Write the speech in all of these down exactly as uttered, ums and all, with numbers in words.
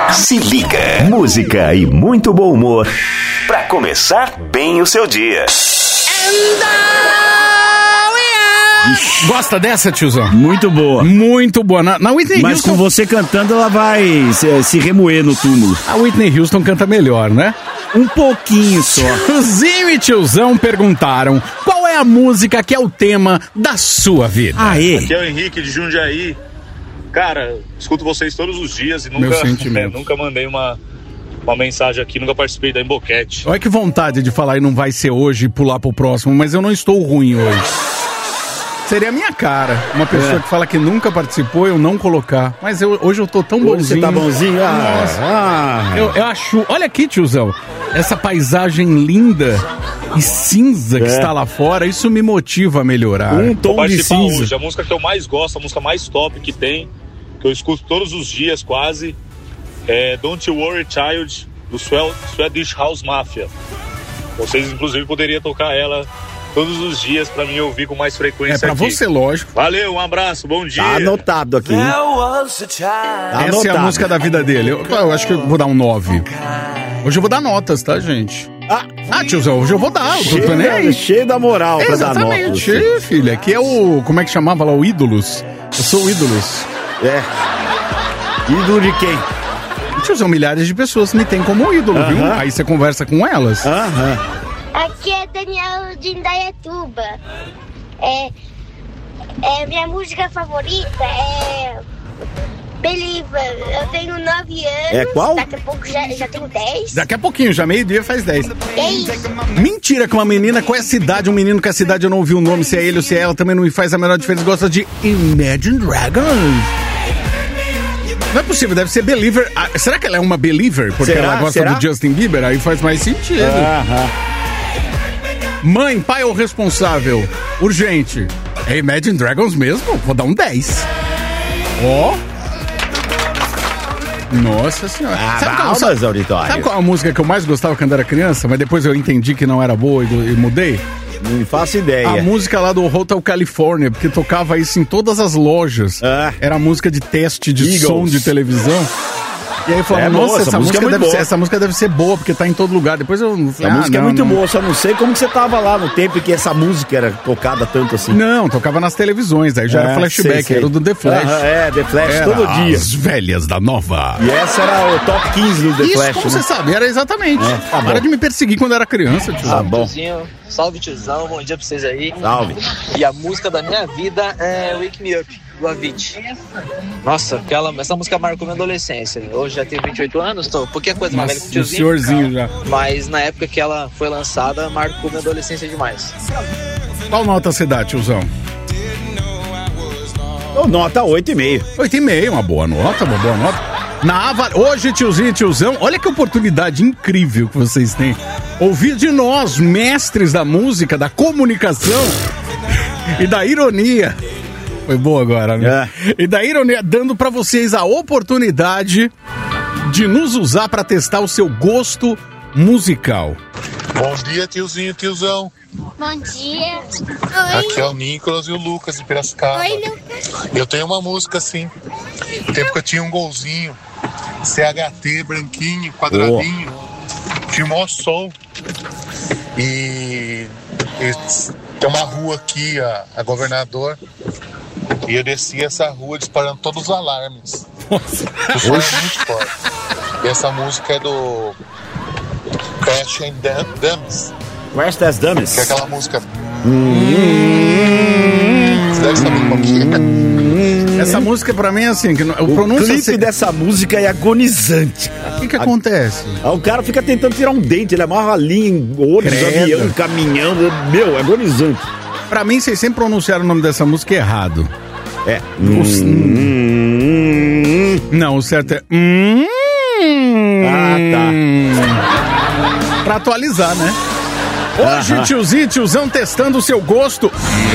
Se liga, música e muito bom humor pra começar bem o seu dia. Gosta dessa, tiozão? Muito boa. Muito boa. Na, na Whitney Mas Houston... com você cantando, ela vai se, se remoer no túmulo. A Whitney Houston canta melhor, né? Um pouquinho só. Tiozinho e tiozão perguntaram qual é a música que é o tema da sua vida. Aê. Aqui é o Henrique de Jundiaí. Cara, escuto vocês todos os dias e Meu nunca, sentimento. é, nunca mandei uma, uma mensagem aqui, nunca participei da Emboquete. Olha que vontade de falar e não vai ser hoje e pular pro próximo, mas eu não estou ruim hoje. Seria a minha cara, uma pessoa É. que fala que nunca participou, eu não colocar. Mas eu, hoje eu tô tão Hoje bonzinho. você tá bonzinho? Ah, Nossa. ah. Eu, eu acho... Olha aqui, tiozão. Essa paisagem linda e cinza que É. está lá fora, isso me motiva a melhorar. Um Vou tom de participar cinza. hoje. A música que eu mais gosto, a música mais top que tem, que eu escuto todos os dias quase, é Don't You Worry Child, do Swell- Swedish House Mafia. Vocês, inclusive, poderiam tocar ela todos os dias pra mim ouvir com mais frequência É pra aqui. você, lógico. Valeu, um abraço, bom dia. Tá anotado aqui, hein? Tá Essa anotado. é a música da vida dele. Eu, eu acho que eu vou dar um nove. Hoje eu vou dar notas, tá, gente? Ah, Ah, tiozão, hoje eu vou dar. Eu tô cheio, nem da, aí. cheio da moral pra dar nota. Exatamente, filha. Aqui é o... Como é que chamava lá? O Ídolos. Eu sou o Ídolos. É. Ídolo de quem? Tiozão, milhares de pessoas me têm como ídolo, viu? Aham. Aí você conversa com elas. Aham. Aqui é Daniel de Indaiatuba. É, é, minha música favorita é Believer. Eu tenho nove anos. É qual? Daqui a pouco já, já tenho dez. Daqui a pouquinho, já meio-dia faz dez. dez. Mentira que uma menina com essa idade, um menino com essa idade, eu não ouvi o nome, se é ele ou se é ela, também não me faz a menor diferença, gosta de Imagine Dragons. Não é possível, deve ser Believer. Ah, será que ela é uma Believer? Porque Será? ela gosta Será? do Justin Bieber? Aí faz mais sentido. Aham. Mãe, pai ou responsável? Urgente. É Imagine Dragons mesmo? Vou dar um dez. Ó. Nossa senhora. Ah, Sabe qual- palmas, sabe- auditório. Sabe qual é a música que eu mais gostava quando era criança, mas depois eu entendi que não era boa e, e mudei? Não faço ideia. A música lá do Hotel California, porque tocava isso em todas as lojas. Ah. Era a música de teste de Eagles. som de televisão. E aí eu falava, É nossa, boa, essa essa, música música é muito deve ser, boa. essa música deve ser boa, porque tá em todo lugar. Depois eu A ah, música não, é muito não. boa, só não sei como que você tava lá no tempo em que essa música era tocada tanto assim. Não, tocava nas televisões, aí já É, era flashback, sei, sei. era o do The Flash. Aham, é, The Flash Era todo dia. As velhas da nova. E essa era o top quinze do The Isso, Flash, como né? você sabe, era exatamente. É, tá Para bom. de me perseguir quando eu era criança, tio. Tá bom. Tiozinho, salve tiozão, bom dia pra vocês aí. Salve. E a música da minha vida é Wake Me Up, do Avicii. Nossa, aquela, essa música marcou minha adolescência. Hoje já tenho vinte e oito anos, tô pouquinha coisa mais velha que o Mas o tiozinho. senhorzinho já. Mas na época que ela foi lançada, marcou minha adolescência demais. Qual nota você dá, tiozão? Então, nota oito e meio. oito e meio, uma boa nota, uma boa nota. Na Ava... Hoje, tiozinho e tiozão, olha que oportunidade incrível que vocês têm. Ouvir de nós, mestres da música, da comunicação e da ironia. Foi boa agora, né? É. E da ironia, dando pra vocês a oportunidade de nos usar pra testar o seu gosto musical. Bom dia, tiozinho, tiozão. Bom dia. Oi. Aqui é o Nicolas e o Lucas de Piracicaba. Oi, Lucas. Eu tenho uma música assim. No tempo que eu tinha um golzinho, C H T, branquinho, quadradinho. Tinha o maior som. E, e tem uma rua aqui, a, a Governador. E eu desci essa rua disparando todos os alarmes. Nossa. O som é muito forte. E essa música é do Crash and Dummies, Where's as Dummies? que é aquela música. Você deve saber qual que é. Essa música pra mim é assim, que não- o O pronúncia... clipe assim- dessa música é agonizante. O que que acontece? Aí o cara fica tentando tirar um dente, ele amarra a linha em ônibus, Credo. avião, caminhão. Meu, é agonizante. Pra mim, vocês sempre pronunciaram o nome dessa música errado. É. Os- Não, o certo é... Hum... Ah, Pra atualizar, né? Hoje, Aham. tiozinho e tiozão testando o seu gosto.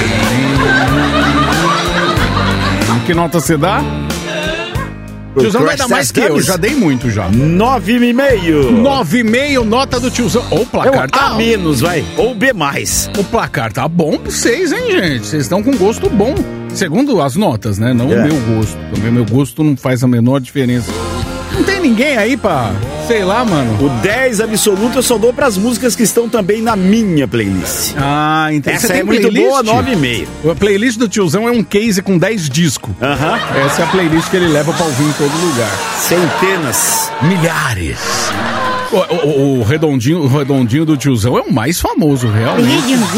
Que nota você dá? O Tiozão vai Crash dar mais Test que eu, Dummies? já dei muito já. Nove e meio. Nove e meio, nota do tiozão. Ô, o É um placar tá... A menos, vai. Ou B mais. O placar tá bom pra vocês, hein, gente? Vocês estão com gosto bom. Segundo as notas, né? Não É. o meu gosto. Também meu gosto não faz a menor diferença. Não tem ninguém aí pra, sei lá, mano. O dez absoluto eu só dou pras músicas que estão também na minha playlist. Ah, entendi. Essa Você é tem muito playlist? boa, nove e meio. A playlist do tiozão é um case com dez discos. Aham. Essa é a playlist que ele leva pra ouvir em todo lugar. Centenas. Milhares. O, o- o redondinho, o redondinho do tiozão é o mais famoso, realmente.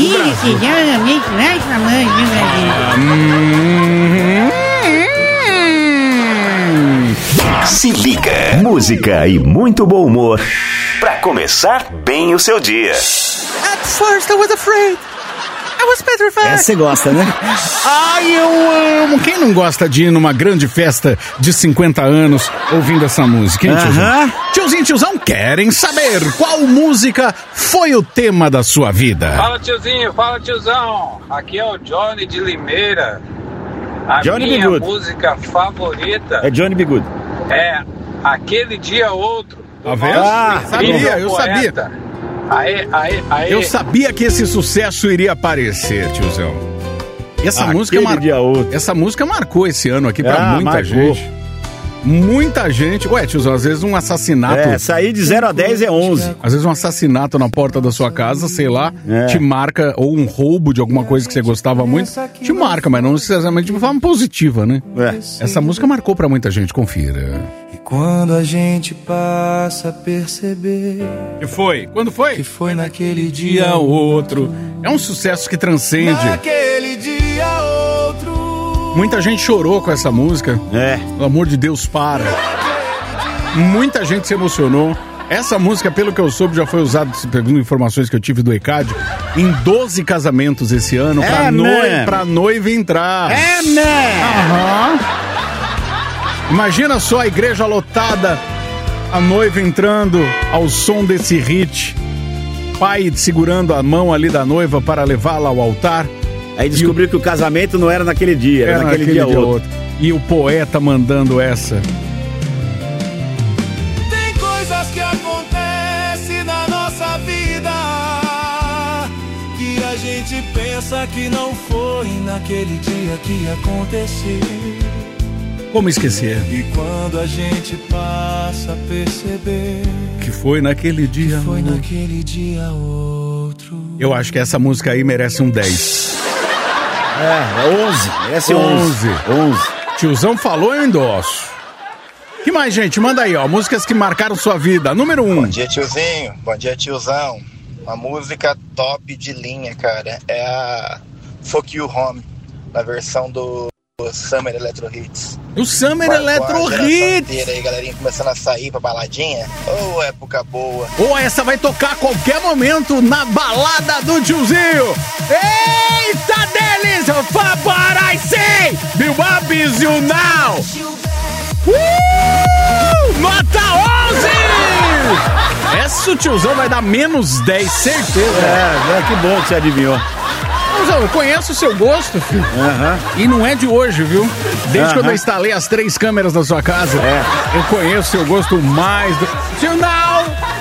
Se liga. Música e muito bom humor pra começar bem o seu dia. At first I was afraid. I was petrified. Essa você gosta, né? Ai, eu amo. Quem não gosta de ir numa grande festa de cinquenta anos ouvindo essa música, hein, tiozão? Aham. Tiozinho e tiozão querem saber qual música foi o tema da sua vida. Fala tiozinho, fala tiozão. Aqui é o Johnny de Limeira. A Johnny minha B. Good. música favorita É Johnny B. Good. é Aquele Dia Outro. Tá vendo? Ah, sabia, eu sabia. Poeta. Aê, aê, aê. Eu sabia que esse sucesso iria aparecer, tiozão. E essa Aquele música mar... dia outro. Essa música marcou esse ano aqui pra Ah, muita marcou. gente. Muita gente. Ué, tiozão, às vezes um assassinato. É, sair de zero a dez é onze. Às vezes um assassinato na porta da sua casa, sei lá, É. te marca, ou um roubo de alguma coisa que você gostava muito, te marca, mas não necessariamente de forma positiva, né? É. Essa música marcou pra muita gente, confira. E quando a gente passa a perceber Que foi? Quando foi? que foi naquele dia Dia ou outro. É um sucesso que transcende. naquele dia outro. Muita gente chorou com essa música. É. Pelo amor de Deus, para. Muita gente se emocionou. Essa música, pelo que eu soube, já foi usada, segundo informações que eu tive do E C A D, em doze casamentos esse ano, É pra, noi mesmo? pra noiva entrar. É, né? Aham. Imagina só a igreja lotada, a noiva entrando ao som desse hit, pai segurando a mão ali da noiva para levá-la ao altar. Aí descobriu que o casamento não era naquele dia, era, Era naquele, dia, outro. E o poeta mandando essa. Tem coisas que acontecem na nossa vida que a gente pensa que não foi naquele dia que aconteceu. Como esquecer? E quando a gente passa a perceber Que foi naquele dia. foi naquele dia outro. Eu acho que essa música aí merece um dez. É, é onze. Esse é onze. onze. Tiozão falou, eu endosso. Que mais, gente? Manda aí, ó. Músicas que marcaram sua vida. Número um. Bom dia, tiozinho. Bom dia, tiozão. Uma música top de linha, cara. É a Fuck You Home, na versão do Summer Electro Hits. O Summer Marcou a Electro geração Hits. inteira aí, galerinha começando a sair pra baladinha. Ô, época boa. Ou essa vai tocar a qualquer momento na balada do tiozinho. Eita delícia! Paparazzi! Bill Bobbies You Now! Uh! Nota onze! Essa o tiozão vai dar menos dez, certeza. É, é, que bom que você adivinhou. Tiozão, eu conheço o seu gosto, filho. Aham. E não é de hoje, viu? Desde Aham. quando eu instalei as três câmeras na sua casa, É. eu conheço o seu gosto mais do... Tio Now!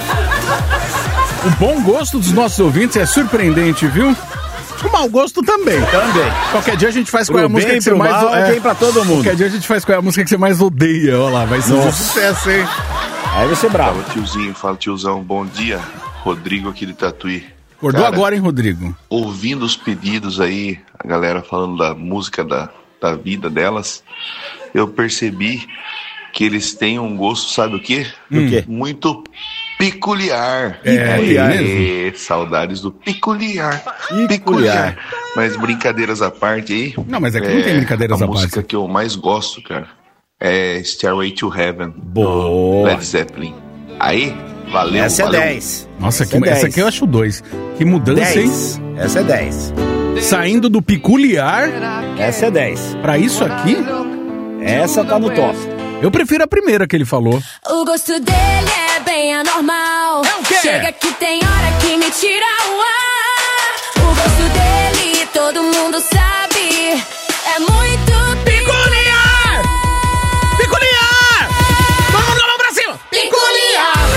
O bom gosto dos nossos ouvintes é surpreendente, viu? O mau gosto também. Também. Qualquer dia a gente faz qual é a Pro música bem, que você pro mais mal, é. tem pra todo mundo. Qualquer dia a gente faz qual é a música que você mais odeia. Olha lá, vai ser um Nossa. sucesso, hein? Aí vai ser bravo. Fala tiozinho, fala tiozão, bom dia. Rodrigo aqui de Tatuí. Acordou Cara, agora, hein, Rodrigo? Ouvindo os pedidos aí, a galera falando da música da, da vida delas, eu percebi que eles têm um gosto, sabe o quê? Do quê? Muito peculiar. É, Peculiar. É, saudades do peculiar. Peculiar. Mas brincadeiras à parte aí. Não, mas aqui não tem brincadeiras a à parte. música que eu mais gosto, cara, é Stairway to Heaven. Boa. Led Zeppelin. Aí, valeu, Essa é valeu. dez. Nossa, Essa que, é dez. essa aqui eu acho dois. Que mudança, hein? dez. Essa é dez. Saindo do peculiar Essa é dez. pra isso aqui, Essa tá no top. eu prefiro a primeira que ele falou. O gosto dele é bem anormal. É o quê? Chega que tem hora que me tira o ar. O gosto dele todo mundo sabe. É muito Peculiar! Peculiar! Vamos lá, vamos pra cima! peculiar.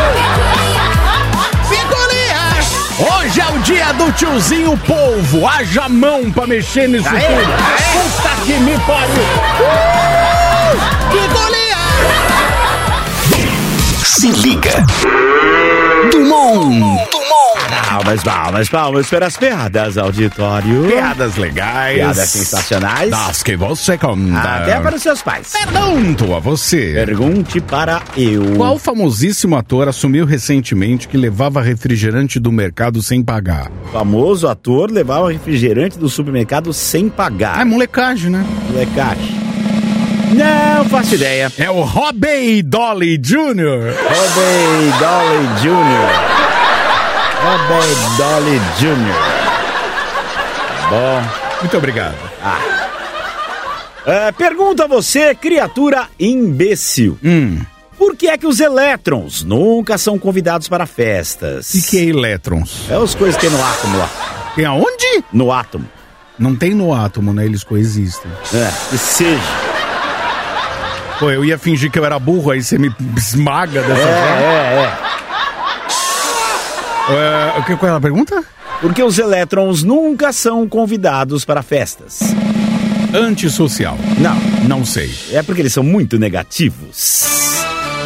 Peculiar! Hoje é o dia do tiozinho polvo. Haja mão pra mexer nisso Aê, tudo. aê. Puta que me pariu! Uh! Peculiar! Se liga. Dumont. Palmas, palmas, palmas para as piadas, auditório. Piadas legais. Piadas sensacionais. Das que você conta. Até para os seus pais. Pergunto a você. Pergunte para eu. Qual famosíssimo ator assumiu recentemente que levava refrigerante do mercado sem pagar? O famoso ator levava refrigerante do supermercado sem pagar. É molecagem, né? Molecagem. Não faço ideia. É o Robbie Dolly Júnior Robbie Dolly Júnior Robbie Dolly Júnior Bom. Muito obrigado. Ah. É, pergunta a você, criatura imbecil. Hum. Por que é que os elétrons nunca são convidados para festas? E que é elétrons? É as coisas que tem no átomo lá. Tem aonde? No átomo. Não tem no átomo, né? Eles coexistem. É, que seja. Pô, eu ia fingir que eu era burro, aí você me esmaga dessa forma. É, é, é. Uh, o que, qual é a pergunta? Porque os elétrons nunca são convidados para festas. Antissocial. Não. Não sei. É porque eles são muito negativos.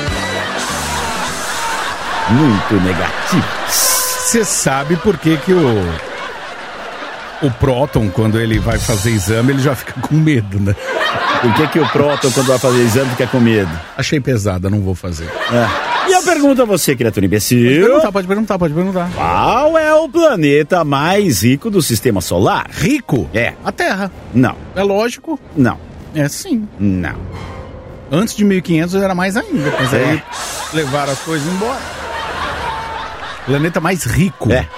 Muito negativos. Você sabe por que que o... O próton, quando ele vai fazer exame, ele já fica com medo, né? Por que que o próton, quando vai fazer exame, fica com medo? Achei pesada, não vou fazer. É. E eu pergunto a você, criatura imbecil. Pode perguntar, pode perguntar, pode perguntar. Qual é o planeta mais rico do sistema solar? Rico? É. A Terra. Não. É lógico? Não. É sim. Não. Antes de mil e quinhentos era mais ainda, mas É. aí levaram as coisas embora. Planeta mais rico. É.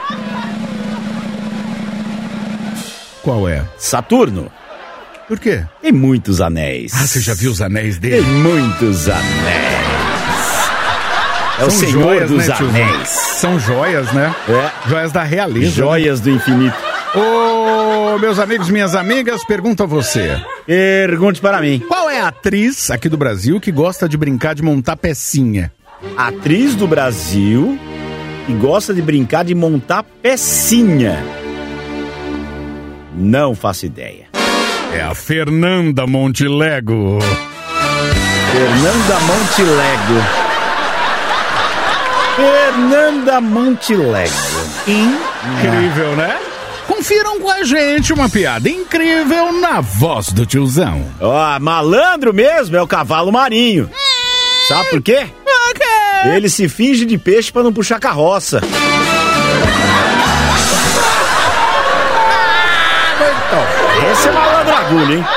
Qual é? Saturno. Por quê? Tem muitos anéis. Ah, você já viu os anéis Tem dele? muitos anéis. É o São senhor joias, dos né, tiozão? anéis. São joias, né? É. Joias da realeza. Joias do infinito. Ô, meus amigos, minhas amigas, pergunto a você. Pergunte para mim. Qual é a atriz aqui do Brasil que gosta de brincar de montar pecinha? Atriz do Brasil que gosta de brincar de montar pecinha. Não faço ideia. É a Fernanda Montelego. Fernanda Montelego. Fernanda Montelego. Incrível, né? Confiram com a gente uma piada incrível na voz do tiozão. Ó, malandro mesmo é o cavalo marinho. Sabe por quê? Por quê? Ele se finge de peixe pra não puxar carroça. Esse é malandro agulha, hein?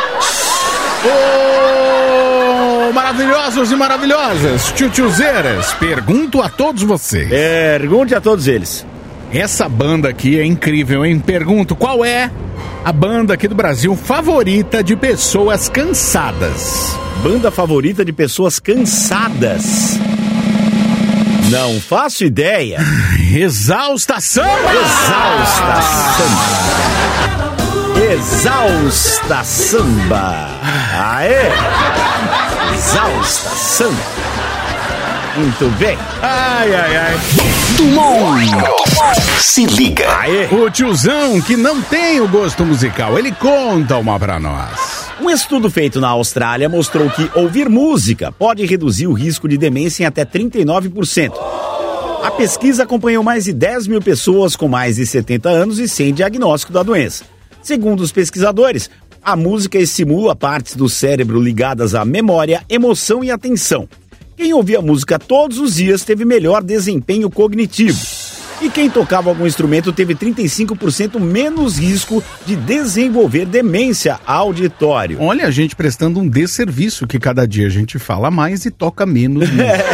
Ô, maravilhosos e maravilhosas, tio-tiozeiras, pergunto a todos vocês. Pergunte a todos eles. Essa banda aqui é incrível, hein? Pergunto, qual é a banda aqui do Brasil favorita de pessoas cansadas? Banda favorita de pessoas cansadas? Não faço ideia. Exausta Samba! Exausta Samba! Exausta Samba! Aê! Exausta Samba! Muito bem! Ai, ai, ai! Dumont. Se liga. Aê! O tiozão que não tem o gosto musical, ele conta uma pra nós. Um estudo feito na Austrália mostrou que ouvir música pode reduzir o risco de demência em até trinta e nove por cento. A pesquisa acompanhou mais de dez mil pessoas com mais de setenta anos e sem diagnóstico da doença. Segundo os pesquisadores, a música estimula partes do cérebro ligadas à memória, emoção e atenção. Quem ouvia música todos os dias teve melhor desempenho cognitivo. E quem tocava algum instrumento teve trinta e cinco por cento menos risco de desenvolver demência auditória. Olha, a gente prestando um desserviço, que cada dia a gente fala mais e toca menos.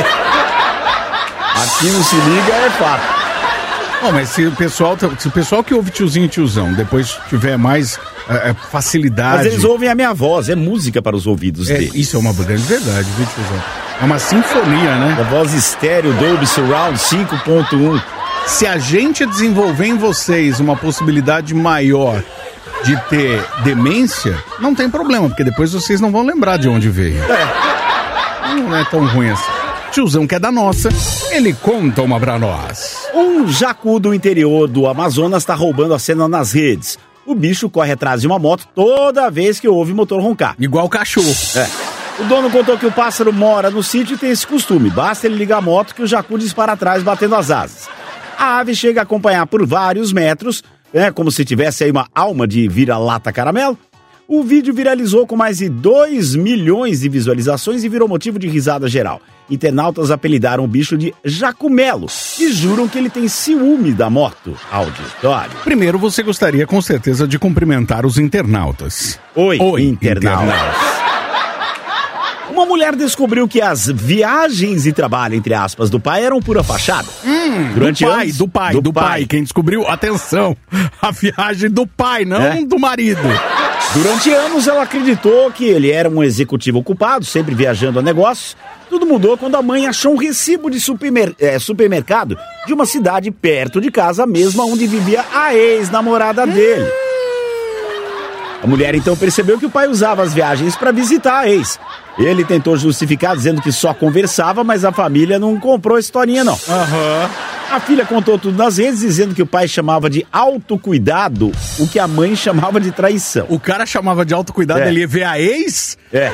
Aqui no Se Liga é fato. Bom, mas se o pessoal, se o pessoal que ouve tiozinho e tiozão depois tiver mais é, facilidade... Mas eles ouvem a minha voz, é música para os ouvidos é, deles. Isso é uma grande verdade, viu, tiozão? É uma sinfonia, né? A voz estéreo Dolby Surround cinco ponto um. Se a gente desenvolver em vocês uma possibilidade maior de ter demência, não tem problema, porque depois vocês não vão lembrar de onde veio. É. Não é tão ruim assim. Tiozão que é da nossa, ele conta uma pra nós. Um jacu do interior do Amazonas está roubando a cena nas redes. O bicho corre atrás de uma moto toda vez que ouve o motor roncar. Igual cachorro. É. O dono contou que o pássaro mora no sítio e tem esse costume. Basta ele ligar a moto que o jacu dispara atrás batendo as asas. A ave chega a acompanhar por vários metros, é como se tivesse aí uma alma de vira-lata caramelo. O vídeo viralizou com mais de dois milhões de visualizações e virou motivo de risada geral. Internautas apelidaram o bicho de Jacumelo e juram que ele tem ciúme da moto. Auditório. Primeiro, você gostaria com certeza de cumprimentar os internautas. Oi, Oi internautas. internautas. Uma mulher descobriu que as viagens e trabalho, entre aspas, do pai eram pura fachada. Hum, Durante do pai, anos, do pai, do, do pai. pai. Quem descobriu, atenção, a viagem do pai, não É. do marido. Durante anos, ela acreditou que ele era um executivo ocupado, sempre viajando a negócios. Tudo mudou quando a mãe achou um recibo de supermer- é, supermercado de uma cidade perto de casa, mesma onde vivia a ex-namorada dele. A mulher então percebeu que o pai usava as viagens para visitar a ex. Ele tentou justificar dizendo que só conversava, mas a família não comprou a historinha não. Aham. A filha contou tudo nas redes, dizendo que o pai chamava de autocuidado, o que a mãe chamava de traição. O cara chamava de autocuidado, É. ele ia ver a ex? É.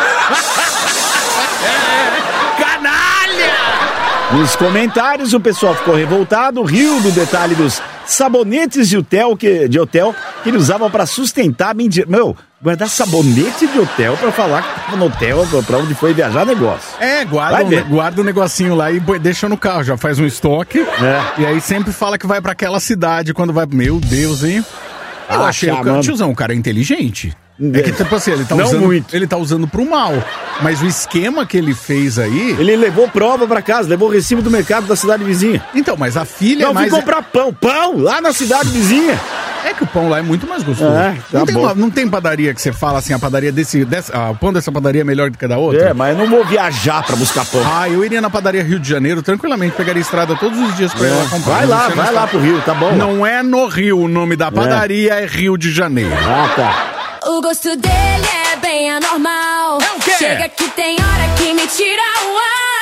Canalha! Nos comentários, o pessoal ficou revoltado, riu do detalhe dos sabonetes de hotel que, de hotel que ele usava pra sustentar mentira. Meu, guardar sabonete de hotel pra falar que tava no hotel, pra onde foi viajar negócio. É, guarda, Vai um, ver. guarda o negocinho lá e põe- deixa no carro, já faz um estoque. É. E aí sempre fala que vai pra aquela cidade quando vai. Meu Deus, hein? Eu Ah, achei o cara, chamando. tiozão, o cara é inteligente. É que, tipo assim, ele tá, Não usando, muito. ele tá usando pro mal. Mas o esquema que ele fez aí. Ele levou prova pra casa, levou o recibo do mercado da cidade vizinha. Então, mas a filha Não, é mais. fui comprar pão, pão, lá na cidade vizinha. É que o pão lá é muito mais gostoso. É, tá não, tem bom. uma- não tem padaria que você fala assim, a padaria desse. dessa, ah, o pão dessa padaria é melhor do que a da outra? É, mas eu não vou viajar pra buscar pão. Ah, eu iria na padaria Rio de Janeiro tranquilamente, pegaria estrada todos os dias pra ir lá comprar. Vai lá, Você não vai está- lá pro Rio, tá bom? Não é no Rio, o nome da padaria é, Rio de Janeiro. Ah, tá. O gosto dele é bem anormal. É o quê? Chega que tem hora que me tira o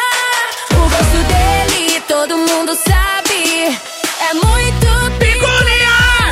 ar. O gosto dele todo mundo sabe. É muito Peculiar!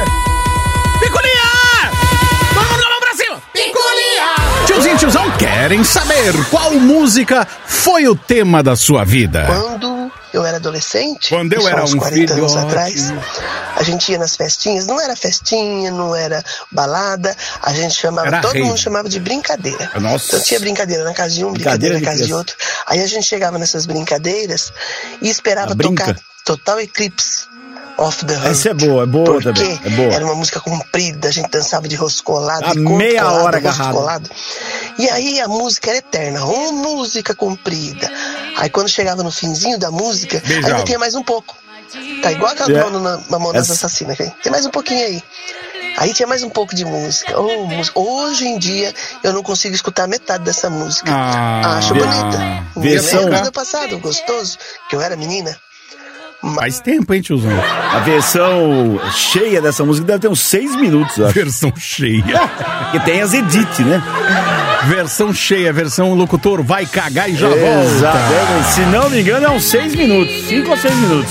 Peculiar! Vamos lá pra cima! peculiar. Tiozinho, tiozão, querem saber qual música foi o tema da sua vida? Quando eu era adolescente, Quando eu isso há era uns um quarenta anos filhote. atrás, a gente ia nas festinhas, não era festinha, não era balada, a gente chamava, Era todo rave. mundo chamava de brincadeira. Nossa. Então tinha brincadeira na casa de um, brincadeira, Brincadeira na de casa de criança. outro. Aí a gente chegava nessas brincadeiras e esperava A brinca. tocar Total Eclipse of the Heart. Essa é boa, é boa Porque também, é boa. era uma música comprida, a gente dançava de rosto colado, A de corpo meia colado, hora rosto agarrado. colado. E aí a música era eterna, uma música comprida. Aí quando chegava no finzinho da música, Beijava. ainda tinha mais um pouco. Tá igual aquela É. yeah. Mamonas Essa- Assassinas, hein? Tem mais um pouquinho aí. Aí tinha mais um pouco de música. Oh, música. Hoje em dia eu não consigo escutar metade dessa música. Ah, Acho ve- bonita. versão- Lembra do passado, gostoso, que eu era menina. Faz tempo, hein, tiozão? A versão cheia dessa música deve ter uns seis minutos, eu acho. Versão cheia. Que tem as edit, né? Versão cheia, versão locutor, vai cagar e já volta. Exato. Se não me engano, é uns seis minutos. Cinco ou seis minutos.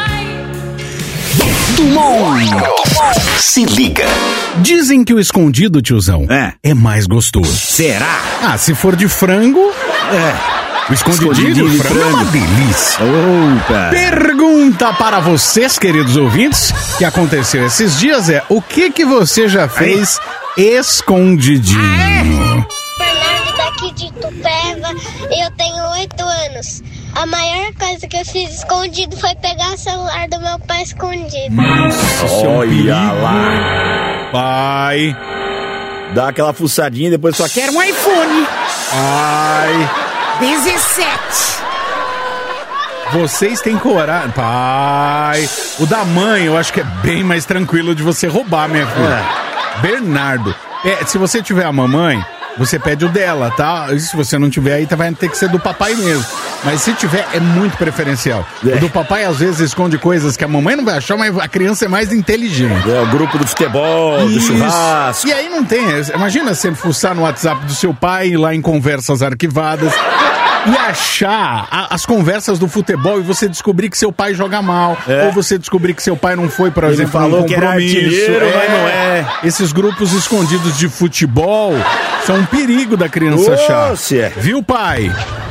Se liga. Dizem que o escondido, tiozão, É. é mais gostoso. Será? Ah, se for de frango, É. o escondidinho Escondidinho de de frango é uma frango. delícia. Opa. Pergunta para vocês, queridos ouvintes, que aconteceu esses dias é: o que que você já fez escondidinho? Fernando daqui de Itupeva, eu tenho oito anos. A maior coisa que eu fiz escondido foi pegar o celular do meu pai escondido. Nossa, isso é um Olha perigo. lá. Pai, Dá aquela fuçadinha e depois só quer um iPhone. pai, dezessete. vocês têm coragem. Pai, o da mãe eu acho que é bem mais tranquilo de você roubar, minha filha. Bernardo, é, se você tiver a mamãe, você pede o dela, tá? E se você não tiver aí, tá, vai ter que ser do papai mesmo. Mas se tiver, é muito preferencial. É. O do papai às vezes esconde coisas que a mamãe não vai achar, mas a criança é mais inteligente. É o grupo do futebol, do Isso. churrasco. E aí não tem. Imagina você fuçar no WhatsApp do seu pai, ir lá em conversas arquivadas e achar a- as conversas do futebol e você descobrir que seu pai joga mal. É. Ou você descobrir que seu pai não foi, por Ele exemplo, falou num que era compromisso. artilheiro, mas não é. Esses grupos escondidos de futebol São um perigo da criança achar. Você. Viu, pai?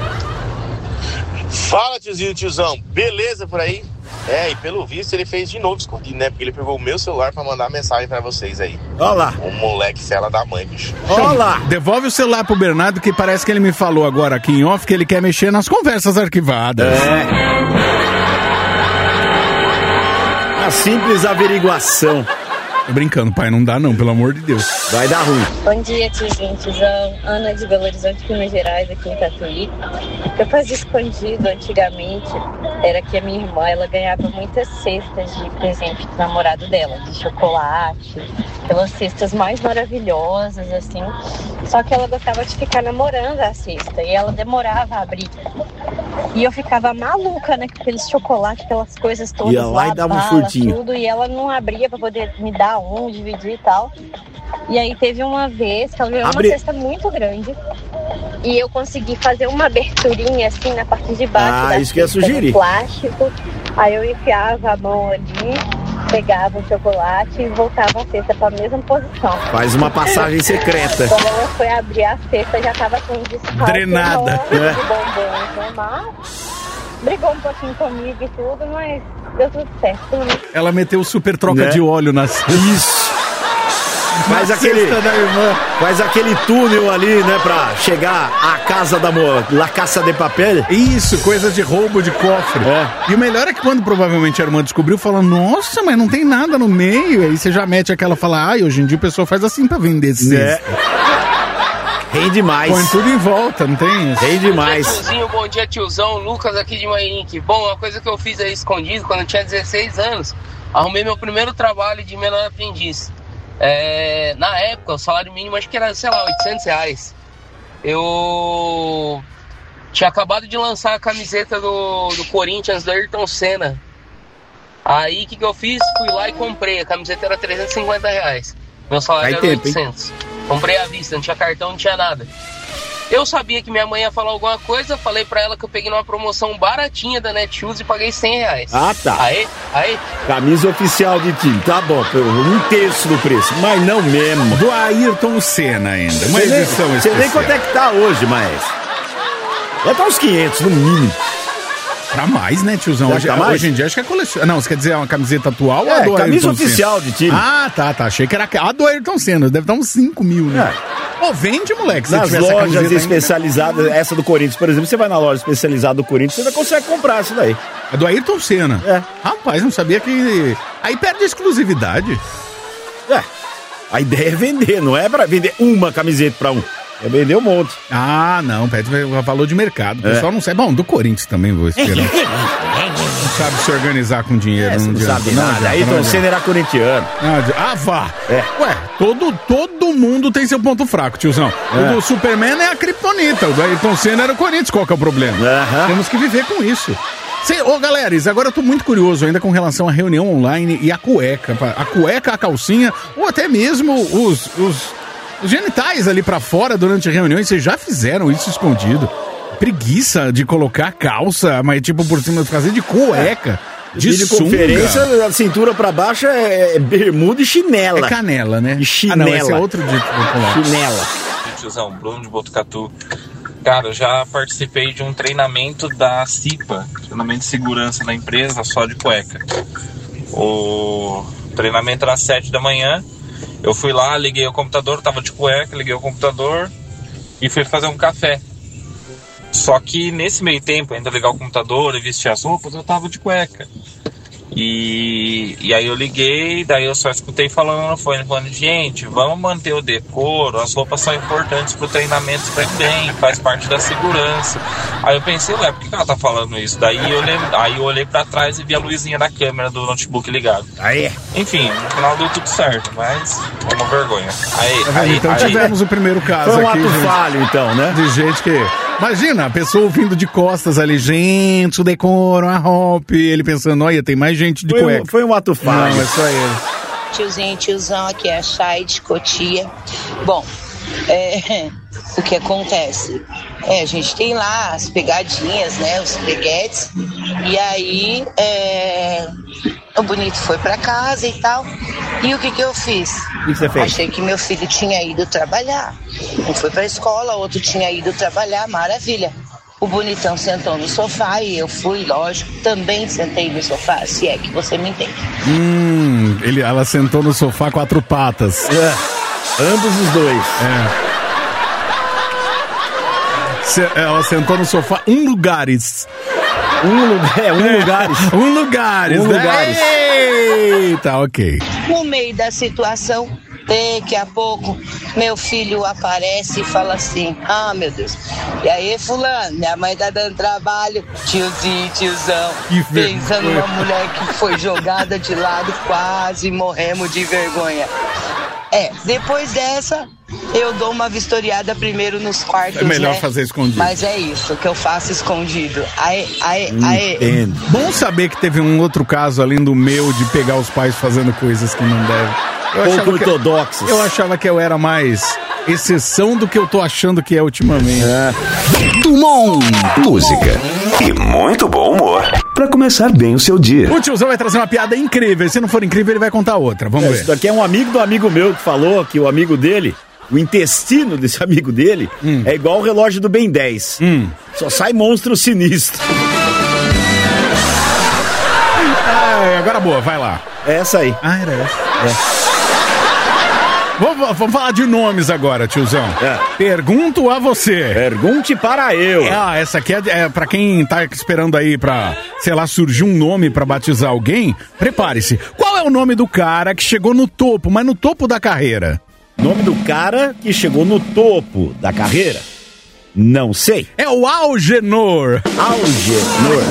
Fala, tiozinho, tiozão. Beleza por aí? É, e pelo visto ele fez de novo escondido, né? Porque ele pegou o meu celular pra mandar mensagem pra vocês aí. Olha lá. Um moleque fela da mãe, bicho. Olha lá. Devolve o celular pro Bernardo, que parece que ele me falou agora aqui em off que ele quer mexer nas conversas arquivadas. É. A simples averiguação. Tô brincando, pai, não dá não, pelo amor de Deus. Vai dar ruim. Bom dia, tiozinho, tiozão. Ana de Belo Horizonte, Minas Gerais, aqui em Tatuí. O que eu fazia escondido antigamente era que a minha irmã, ela ganhava muitas cestas de presente do namorado dela, de chocolate, aquelas cestas mais maravilhosas, assim. Só que ela gostava de ficar namorando a cesta e ela demorava a abrir. E eu ficava maluca, né, com aqueles chocolates, aquelas coisas todas ia lá, lá e dava bala, um furtinho. Tudo, e ela não abria pra poder me dar um, dividir e tal. E aí teve uma vez que ela ganhou Abre... uma cesta muito grande e eu consegui fazer uma aberturinha assim na parte de baixo ah, da isso que ia cesta, sugerir. de plástico. Aí eu enfiava a mão ali, pegava o chocolate e voltava a cesta para a mesma posição. Faz uma passagem secreta. Quando ela foi abrir a cesta, já tava com um desfalque drenada é. de bombons, né? Mas brigou um pouquinho comigo e tudo, mas deu tudo certo. Né? Ela meteu o super troca né? de óleo na cesta. Isso. Faz aquele, da irmã. faz aquele túnel ali, né, pra chegar à casa da moça, La Casa de Papel. Isso, coisas de roubo de cofre. É. E o melhor é que quando provavelmente a irmã descobriu, fala, nossa, mas não tem nada no meio. Aí você já mete aquela, fala, ai, hoje em dia a pessoa faz assim pra vender cesta. É. Rende mais. Põe tudo em volta, não tem isso? Rende mais. Bom dia, tiozinho, bom dia, tiozão. Lucas aqui de Mairink. Bom, uma coisa que eu fiz aí escondido, quando eu tinha dezesseis anos, arrumei meu primeiro trabalho de menor aprendiz. É, na época, o salário mínimo acho que era, sei lá, oitocentos reais. Eu tinha acabado de lançar a camiseta do, do Corinthians, do Ayrton Senna. Aí, o que, que eu fiz? Fui lá e comprei. A camiseta era trezentos e cinquenta reais. Meu salário Vai era tempo, oitocentos. Hein? Comprei à vista, não tinha cartão, não tinha nada. Eu sabia que minha mãe ia falar alguma coisa, falei pra ela que eu peguei numa promoção baratinha da Netshoes e paguei cem reais. Ah, tá. Aí, aí. Camisa oficial de time, tá bom, um terço do preço, mas não mesmo. Do Ayrton Senna ainda, uma você edição nem, especial. Você nem quanto é que tá hoje, mas... Vai tá uns quinhentos no mínimo. Pra mais, né, tiozão? Hoje, tá mais? hoje em dia acho que é coleção. Não, você quer dizer é uma camiseta atual é, ou a do camisa Ayrton oficial Senna? de time. Ah, tá, tá. Achei que era a do Ayrton Senna. Deve dar uns cinco mil, né? É. Pô, vende, moleque. Nas lojas especializadas, ainda. Essa do Corinthians, por exemplo, você vai na loja especializada do Corinthians, você ainda consegue comprar isso daí. É do Ayrton Senna. É. Rapaz, não sabia que... Aí perde a exclusividade. É. A ideia é vender, não é pra vender uma camiseta pra um. É vender um monte. Ah, não, pede valor de mercado. O pessoal é. não sabe. Bom, do Corinthians também vou esperar. Não sabe se organizar com dinheiro. É, não, não sabe não, nada. Ayrton Senna era corintiano. Ah, vá. É. Ué, todo, todo mundo tem seu ponto fraco, tiozão. É. O do Superman é a Kryptonita. O do Ayrton Senna era o Corinthians. Qual que é o problema? Uh-huh. Temos que viver com isso. Cê, ô, galera, agora eu tô muito curioso ainda com relação à reunião online e a cueca. A cueca, a calcinha, ou até mesmo os... os Os genitais ali pra fora durante reuniões, vocês já fizeram isso escondido? Preguiça de colocar calça, mas tipo por cima, fazer de cueca, é. de, de conferência, a cintura pra baixo é bermuda e chinela. É canela, né? E chinela. Ah, não, esse é outro dito. Chinela. Tiozão, Bruno de Botucatu. Cara, eu já participei de um treinamento da CIPA, treinamento de segurança na empresa, só de cueca. O treinamento era às sete da manhã. Eu fui lá, liguei o computador, tava de cueca, liguei o computador e fui fazer um café. Só que nesse meio tempo, ainda ligar o computador e vestir as roupas, eu tava de cueca. E, e aí eu liguei, daí eu só escutei falando no fone, falando, gente, vamos manter o decoro, as roupas são importantes pro treinamento também, faz parte da segurança. Aí eu pensei, ué, por que ela tá falando isso? Daí eu, lembro, aí eu olhei pra trás e vi a luzinha da câmera do notebook ligado. Aí. Enfim, no final deu tudo certo, mas é uma vergonha. Aí, tá aí, então aí, tivemos aí, o primeiro caso foi um aqui. Foi um ato gente, falho, então, né? De gente que... Imagina, a pessoa ouvindo de costas ali, gente, o decoro, a roupa, e ele pensando, olha, tem mais gente de foi cueca. Um, foi um ato falho. Não, é só ele. Tiozinho, tiozão, aqui é a Chay de Cotia. Bom, é, o que acontece? É, a gente tem lá as pegadinhas, né, os peguetes, e aí é, o Bonito foi pra casa e tal. E o que que eu fiz? O que você fez? Achei que meu filho tinha ido trabalhar. Um foi pra escola, outro tinha ido trabalhar, maravilha. O Bonitão sentou no sofá e eu fui, lógico, também sentei no sofá, se é que você me entende. Hum, ele, ela sentou no sofá quatro patas. É, ambos os dois. É. Se, ela sentou no sofá um lugares. Um lugar, é, um lugares. um lugares, um né? lugares. Eita, ok. No meio da situação, daqui a pouco, meu filho aparece e fala assim, ah, meu Deus, e aí, fulano, minha mãe tá dando trabalho, tiozinho, tiozão, pensando numa mulher que foi jogada de lado, quase morremos de vergonha. É, depois dessa, eu dou uma vistoriada primeiro nos quartos, É melhor né? fazer escondido. Mas é isso que eu faço escondido. Aê, aê, aê. Entendo. Bom saber que teve um outro caso além do meu de pegar os pais fazendo coisas que não devem. Eu Pouco achava que- ortodoxos. Eu achava que eu era mais exceção do que eu tô achando que é ultimamente. Dumont. Música e muito bom humor pra começar bem o seu dia. O tiozão vai trazer uma piada incrível. Se não for incrível, ele vai contar outra. Vamos É, ver. isso daqui é um amigo do amigo meu que falou que o amigo dele, o intestino desse amigo dele, é igual o relógio do Ben dez. Só sai monstro sinistro. Ah, agora boa, vai lá. É essa aí. Ah, era essa. Vamos, vamos falar de nomes agora, tiozão. Pergunto a você. Pergunte para eu. Ah, essa aqui é, é pra quem tá esperando aí pra, sei lá, surgir um nome pra batizar alguém. Prepare-se. Qual é o nome do cara que chegou no topo, mas no topo da carreira? Nome do cara que chegou no topo da carreira? Não sei. É o Algenor. Algenor.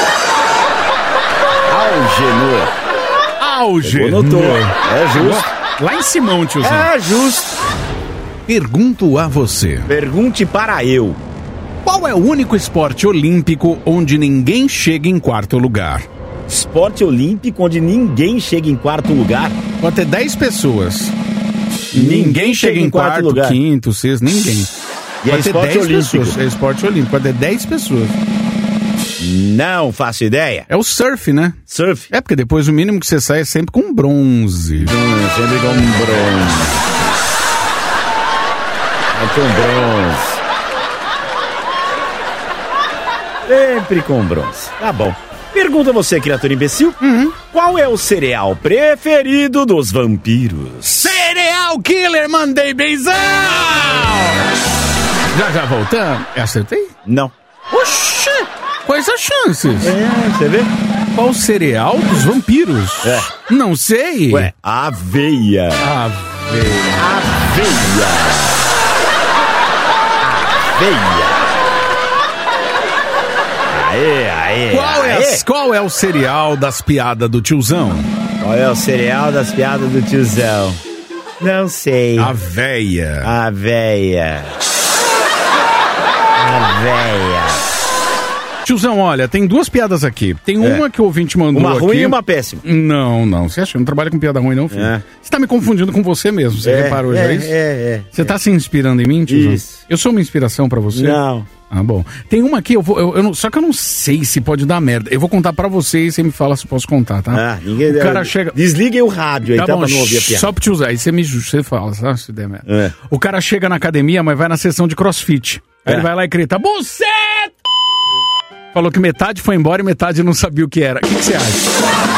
Algenor. Algenor. Chegou no topo. É justo. Lá em Simão, tiozão. É justo. Pergunto a você. Pergunte para eu. Qual é o único esporte olímpico onde ninguém chega em quarto lugar? Esporte olímpico onde ninguém chega em quarto lugar? Pode ter dez pessoas. Ninguém Ninguém chega em quarto, lugar. quinto, sexto, ninguém. E é Pode ter esporte dez olímpico? pessoas. É esporte olímpico. Pode ter dez pessoas. Não faço ideia. É o surf, né? Surf? É, porque depois o mínimo que você sai é sempre com bronze. Hum, sempre com bronze. É com bronze. Sempre com bronze. Tá bom. Pergunta você, criatura imbecil. Uhum. Qual é o cereal preferido dos vampiros? Cereal Killer, mandei beijão! Já, já voltamos? Acertei? Não. Oxê! Quais as chances? É, você vê? Qual o cereal dos vampiros? É. Não sei. Ué, aveia. Aveia. Aveia. Aveia. Aê, aê, Qual é, aê. as- qual é o cereal das piadas do tiozão? Qual é o cereal das piadas do tiozão? Não sei. Aveia. Aveia. Aveia. Tiozão, olha, tem duas piadas aqui. Tem É. uma que o ouvinte mandou Uma aqui. ruim e uma péssima. Não, não. Você acha que não trabalha com piada ruim, não, filho? É. Você tá me confundindo com você mesmo. Você É, reparou já é, isso? é, é. Você tá se inspirando em mim, tiozão? Isso. Eu sou uma inspiração pra você? Não. Ah, bom. Tem uma aqui, eu vou, eu, eu não- só que eu não sei se pode dar merda. Eu vou contar pra você e você me fala se eu posso contar, tá? Ah, ninguém... O cara chega... Desliguem o rádio aí, Tá tá, bom, pra não ouvir a piada. só pra te usar. Aí você me você fala, sabe, se der merda. É. O cara chega na academia, mas vai na sessão de crossfit. Aí É. ele vai lá e grita, buceta! Falou que metade foi embora e metade não sabia o que era. O que que você acha?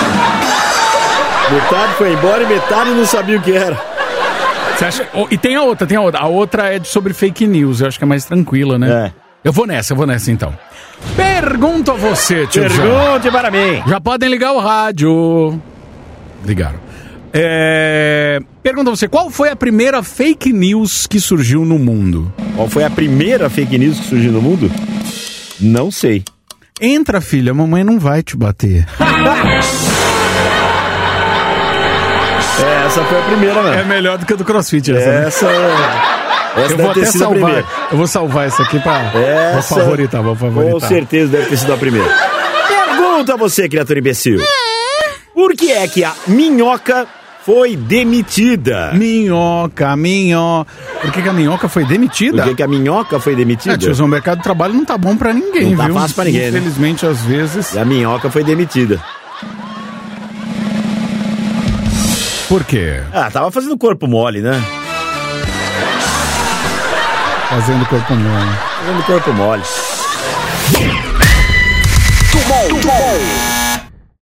Metade foi embora e metade não sabia o que era. Você acha... Oh, e tem a outra, tem a outra. A outra é de- sobre fake news. Eu acho que é mais tranquila, né? É. Eu vou nessa, eu vou nessa então. Pergunto a você, tiozão. Pergunte para mim. Já podem ligar o rádio. Ligaram. É... Pergunta a você, qual foi a primeira fake news que surgiu no mundo? Qual foi a primeira fake news que surgiu no mundo? Não sei. Entra, filha, a mamãe não vai te bater. É, essa foi a primeira, né? É melhor do que a do CrossFit. Essa, né? Essa, essa Eu deve vou ter até sido a primeira. salvar. Eu vou salvar essa aqui pra Essa, vou favoritar, vou favoritar. Com certeza deve ter sido a primeira. Pergunta a você, criatura imbecil. Por que é que a minhoca foi demitida? Minhoca, minhoca. Por que, que a minhoca foi demitida? Por que, que a minhoca foi demitida? É, tiozão, o mercado de trabalho não tá bom pra ninguém, Não tá viu? fácil pra ninguém, né? Infelizmente, às vezes... E a minhoca foi demitida. Por quê? Ah, tava fazendo corpo mole, né? Fazendo corpo mole. Fazendo corpo mole. Muito bom, muito bom.